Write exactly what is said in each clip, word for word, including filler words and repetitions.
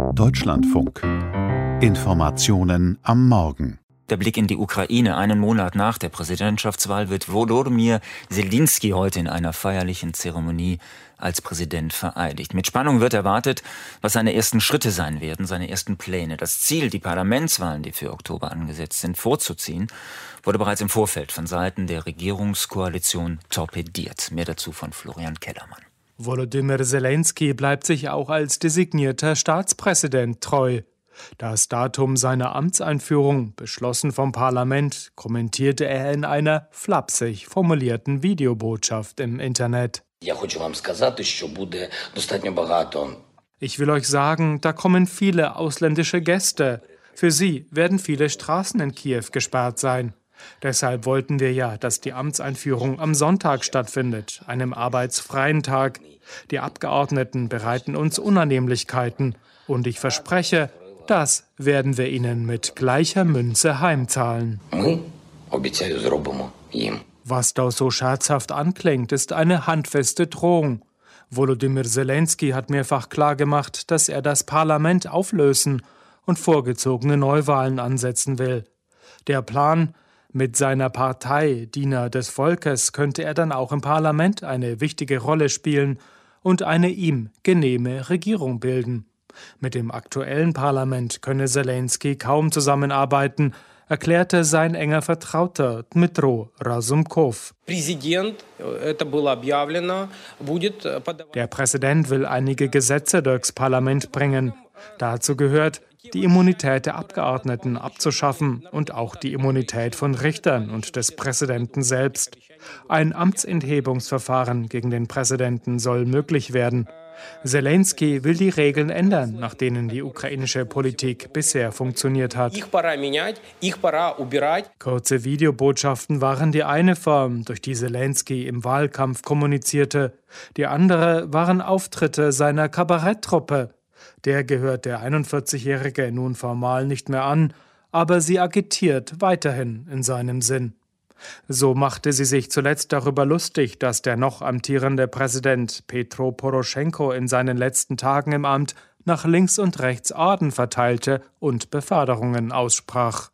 Deutschlandfunk. Informationen am Morgen. Der Blick in die Ukraine. Einen Monat nach der Präsidentschaftswahl wird Volodymyr Selenskyj heute in einer feierlichen Zeremonie als Präsident vereidigt. Mit Spannung wird erwartet, was seine ersten Schritte sein werden, seine ersten Pläne. Das Ziel, die Parlamentswahlen, die für Oktober angesetzt sind, vorzuziehen, wurde bereits im Vorfeld von Seiten der Regierungskoalition torpediert. Mehr dazu von Florian Kellermann. Volodymyr Selenskyj bleibt sich auch als designierter Staatspräsident treu. Das Datum seiner Amtseinführung, beschlossen vom Parlament, kommentierte er in einer flapsig formulierten Videobotschaft im Internet. Ich will euch sagen, da kommen viele ausländische Gäste. Für sie werden viele Straßen in Kiew gesperrt sein. Deshalb wollten wir ja, dass die Amtseinführung am Sonntag stattfindet, einem arbeitsfreien Tag. Die Abgeordneten bereiten uns Unannehmlichkeiten. Und ich verspreche, das werden wir ihnen mit gleicher Münze heimzahlen. Was da so scherzhaft anklingt, ist eine handfeste Drohung. Volodymyr Selenskyj hat mehrfach klargemacht, dass er das Parlament auflösen und vorgezogene Neuwahlen ansetzen will. Der Plan: Mit seiner Partei Diener des Volkes könnte er dann auch im Parlament eine wichtige Rolle spielen und eine ihm genehme Regierung bilden. Mit dem aktuellen Parlament könne Selenskyj kaum zusammenarbeiten, erklärte sein enger Vertrauter Dmytro Razumkov. Der Präsident will einige Gesetze durchs Parlament bringen. Dazu gehört, die Immunität der Abgeordneten abzuschaffen und auch die Immunität von Richtern und des Präsidenten selbst. Ein Amtsenthebungsverfahren gegen den Präsidenten soll möglich werden. Selenskyj will die Regeln ändern, nach denen die ukrainische Politik bisher funktioniert hat. Kurze Videobotschaften waren die eine Form, durch die Selenskyj im Wahlkampf kommunizierte. Die andere waren Auftritte seiner Kabaretttruppe. Der gehört der einundvierzigjährige nun formal nicht mehr an, aber sie agitiert weiterhin in seinem Sinn. So machte sie sich zuletzt darüber lustig, dass der noch amtierende Präsident Petro Poroschenko in seinen letzten Tagen im Amt nach links und rechts Orden verteilte und Beförderungen aussprach.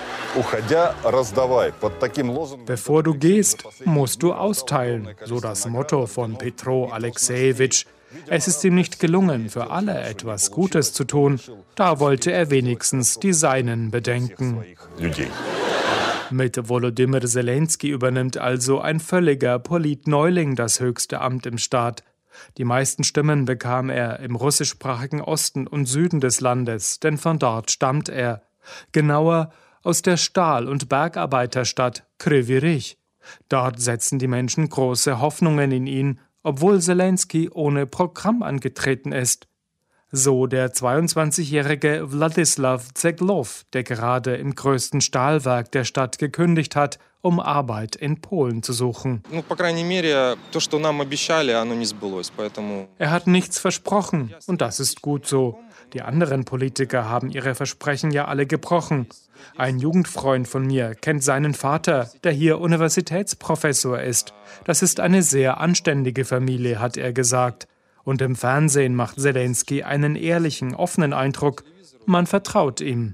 Bevor du gehst, musst du austeilen, so das Motto von Petro Alexejewitsch. Es ist ihm nicht gelungen, für alle etwas Gutes zu tun. Da wollte er wenigstens die Seinen bedenken. Mit Volodymyr Selenskyj übernimmt also ein völliger Politneuling das höchste Amt im Staat. Die meisten Stimmen bekam er im russischsprachigen Osten und Süden des Landes, denn von dort stammt er. Genauer aus der Stahl- und Bergarbeiterstadt Kryvyi Rih. Dort setzen die Menschen große Hoffnungen in ihn, obwohl Selenskyj ohne Programm angetreten ist. So der zweiundzwanzigjährige Wladislaw Zeglow, der gerade im größten Stahlwerk der Stadt gekündigt hat, um Arbeit in Polen zu suchen. Er hat nichts versprochen und das ist gut so. Die anderen Politiker haben ihre Versprechen ja alle gebrochen. Ein Jugendfreund von mir kennt seinen Vater, der hier Universitätsprofessor ist. Das ist eine sehr anständige Familie, hat er gesagt. Und im Fernsehen macht Selenskyj einen ehrlichen, offenen Eindruck. Man vertraut ihm.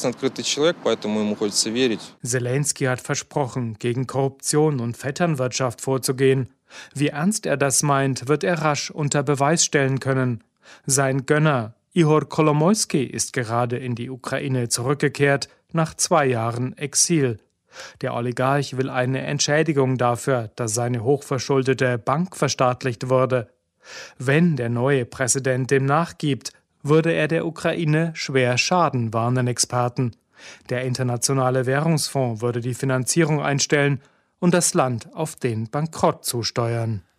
Selenskyj hat versprochen, gegen Korruption und Vetternwirtschaft vorzugehen. Wie ernst er das meint, wird er rasch unter Beweis stellen können. Sein Gönner Ihor Kolomoisky ist gerade in die Ukraine zurückgekehrt, nach zwei Jahren Exil. Der Oligarch will eine Entschädigung dafür, dass seine hochverschuldete Bank verstaatlicht wurde. Wenn der neue Präsident dem nachgibt, würde er der Ukraine schwer schaden, warnen Experten. Der Internationale Währungsfonds würde die Finanzierung einstellen und das Land auf den Bankrott zusteuern.